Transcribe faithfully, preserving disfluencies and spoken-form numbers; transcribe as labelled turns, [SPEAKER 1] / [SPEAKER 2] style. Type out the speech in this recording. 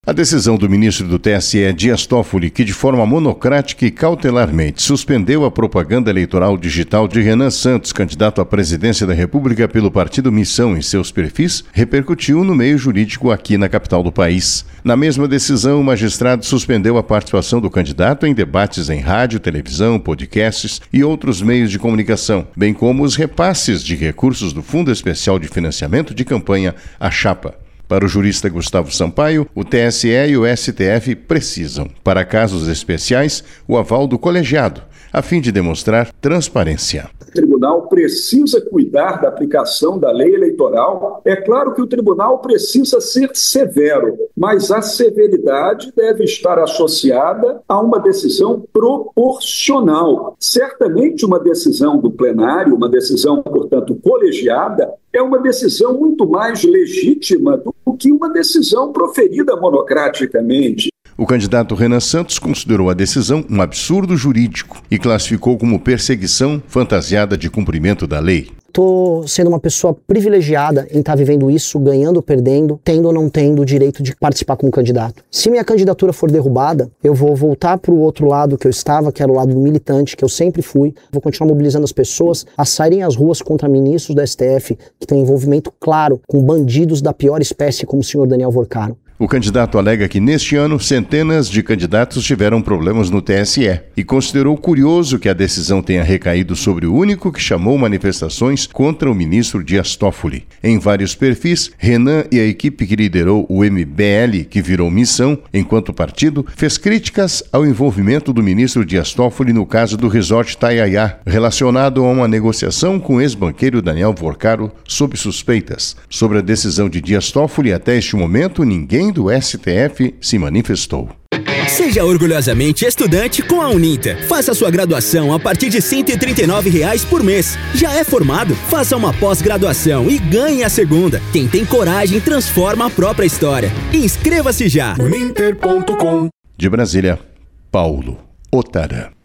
[SPEAKER 1] A decisão do ministro do T S E, Dias Toffoli, que de forma monocrática e cautelarmente suspendeu a propaganda eleitoral digital de Renan Santos, candidato à presidência da República pelo partido Missão, em seus perfis, repercutiu no meio jurídico aqui na capital do país. Na mesma decisão, o magistrado suspendeu a participação do candidato em debates em rádio, televisão, podcasts e outros meios de comunicação, bem como os repasses de recursos do Fundo Especial de Financiamento de Campanha, a Chapa. Para o jurista Gustavo Sampaio, o T S E e o S T F precisam, para casos especiais, o aval do colegiado, a fim de demonstrar transparência.
[SPEAKER 2] O tribunal precisa cuidar da aplicação da lei eleitoral. É claro que o tribunal precisa ser severo, mas a severidade deve estar associada a uma decisão proporcional. Certamente uma decisão do plenário, uma decisão, portanto, colegiada, é uma decisão muito mais legítima do que uma decisão proferida monocraticamente.
[SPEAKER 1] O candidato Renan Santos considerou a decisão um absurdo jurídico e classificou como perseguição fantasiada de cumprimento da lei.
[SPEAKER 3] Estou sendo uma pessoa privilegiada em estar vivendo isso, ganhando ou perdendo, tendo ou não tendo o direito de participar como candidato. Se minha candidatura for derrubada, eu vou voltar para o outro lado que eu estava, que era o lado do militante, que eu sempre fui. Vou continuar mobilizando as pessoas a saírem às ruas contra ministros do S T F que têm envolvimento claro com bandidos da pior espécie como o senhor Daniel Vorcaro.
[SPEAKER 1] O candidato alega que neste ano centenas de candidatos tiveram problemas no T S E e considerou curioso que a decisão tenha recaído sobre o único que chamou manifestações contra o ministro Dias Toffoli. Em vários perfis, Renan e a equipe que liderou o M B L, que virou Missão, enquanto partido, fez críticas ao envolvimento do ministro Dias Toffoli no caso do Resort Taiaiá, relacionado a uma negociação com o ex-banqueiro Daniel Vorcaro sob suspeitas. Sobre a decisão de Dias Toffoli, até este momento, ninguém do S T F se manifestou.
[SPEAKER 4] Seja orgulhosamente estudante com a Uninter. Faça sua graduação a partir de cento e trinta e nove reais por mês. Já é formado? Faça uma pós-graduação e ganhe a segunda. Quem tem coragem transforma a própria história. Inscreva-se já.
[SPEAKER 1] Uninter ponto com. De Brasília, Paulo Otara.